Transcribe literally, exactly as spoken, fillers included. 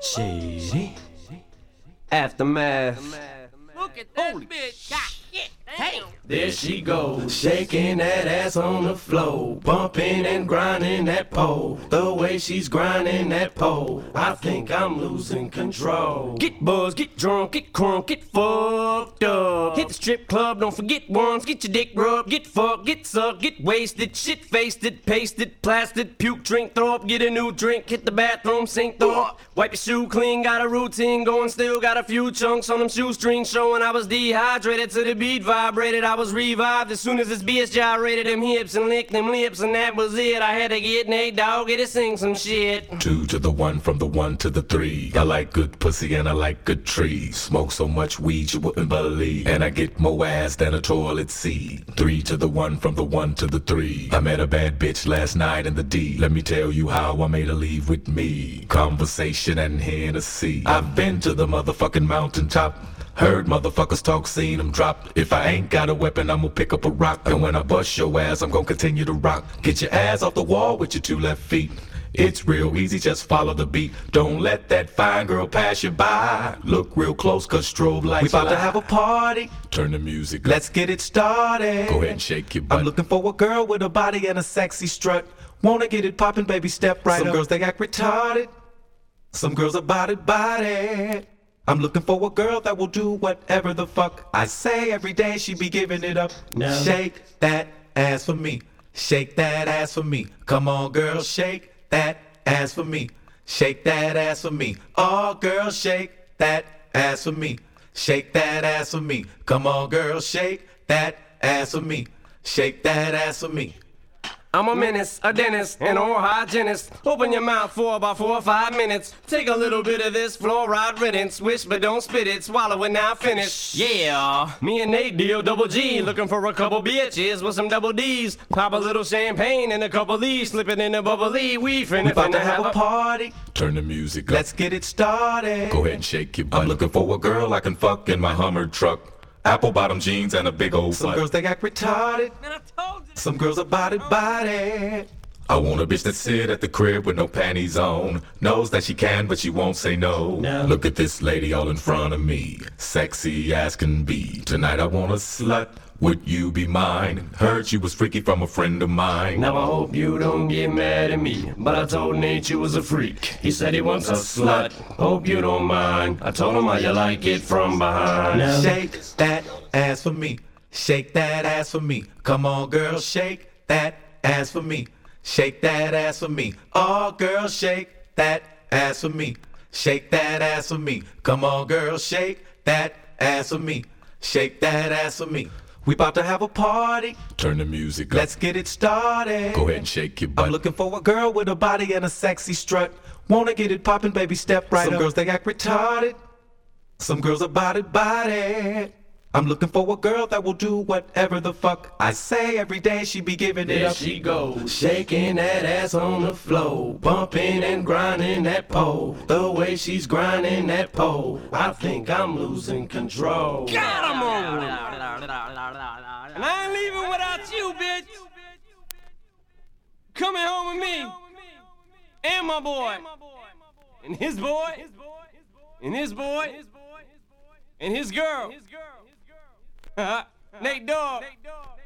Shady Aftermath. Look at that bitch. God, shit, damn. There she goes, shaking that ass on the floor, bumping and grinding that pole. The way she's grinding that pole, I think I'm losing control. Get buzzed, get drunk, get crunk, get fucked up. Hit the strip club, don't forget once, get your dick rubbed. Get fucked, get sucked, get wasted, shit faced it, pasted, plastered, puke, drink, throw up, get a new drink, hit the bathroom, sink, throw up. Wipe your shoe clean, got a routine going, still got a few chunks on them shoestrings showing I was dehydrated to the beat vibrated. I was revived as soon as this bitch gyrated them hips and licked them lips, and that was it. I had to get Nate Doggy to sing some shit. Two to the one, from the one to the three. I like good pussy and I like good trees. Smoke so much weed you wouldn't believe, and I get more ass than a toilet seat. Three to the one, from the one to the three. I met a bad bitch last night in the D. Let me tell you how I made her leave with me. Conversation and Hennessy. I've been to the motherfucking mountaintop. Heard motherfuckers talk, seen them drop. If I ain't got a weapon, I'm gonna pick up a rock. And when I bust your ass, I'm gonna continue to rock. Get your ass off the wall with your two left feet. It's real easy, just follow the beat. Don't let that fine girl pass you by. Look real close, cause strobe lights. We about to have a party. Turn the music up. Let's get it started. Go ahead and shake your butt. I'm looking for a girl with a body and a sexy strut. Wanna get it poppin', baby, step right Some up. girls, they act retarded. Some girls are body body. I'm looking for a girl that will do whatever the fuck I say. Every day she be giving it up. No. Shake that ass for me. Shake that ass for me. Come on, girl, shake that ass for me. Shake that ass for me. Oh, girl, shake that ass for me. Shake that ass for me. Come on, girl, shake that ass for me. Shake that ass for me. I'm a menace, a dentist, an oral hygienist. Open your mouth for about four or five minutes. Take a little bit of this fluoride riddance. Swish but don't spit it, swallow it now finish. Yeah, me and Nate deal double G. Looking for a couple bitches with some double D's. Pop a little champagne and a couple Lees. Slip it in a bubbly. We finna, We about finna to have a party. Turn the music up. Let's get it started. Go ahead and shake your butt. I'm looking for a girl I can fuck in my Hummer truck. Apple bottom jeans and a big old Some butt. girls they act retarded. Man, I told you. Some girls are body body. I want a bitch that sit at the crib with no panties on. Knows that she can but she won't say no. No. Look at this lady all in front of me. Sexy as can be. Tonight I want a slut. Would you be mine? Heard she was freaky from a friend of mine. Now I hope you don't get mad at me, but I told Nate you was a freak. He said he wants a slut. Hope you don't mind. I told him how you like it from behind. Now, Shake that ass for me. Shake that ass for me. Come on, girl, shake that ass for me. Shake that ass for me. Oh, girl, shake that ass for me. Shake that ass for me. Come on, girl, shake that ass for me. Shake that ass for me. We about to have a party. turn the music up. Let's get it started. Go ahead and shake your butt. I'm looking for a girl with a body and a sexy strut. Wanna get it poppin', baby, step right Some up. Some girls, they act retarded. Some girls are body body. I'm looking for a girl that will do whatever the fuck I say. Every day she be giving it There up. she goes, shaking that ass on the floor, bumping and grinding that pole. The way she's grinding that pole, I think I'm losing control. Got him on. And I ain't leaving without you, bitch. Coming home with me. And my boy. And his boy. And his boy. And his girl. Nate Dogg.